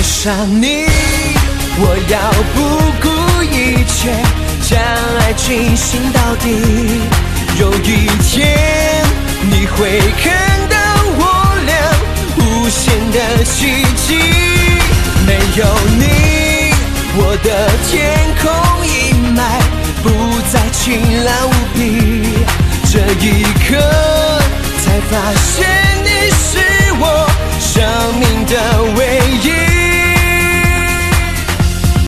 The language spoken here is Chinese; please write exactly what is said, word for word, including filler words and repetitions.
上你，我要不顾一切将爱进行到底。有一天你会看到我俩无限的奇迹。没有你，我的天空阴霾不再晴朗无比。这一刻才发现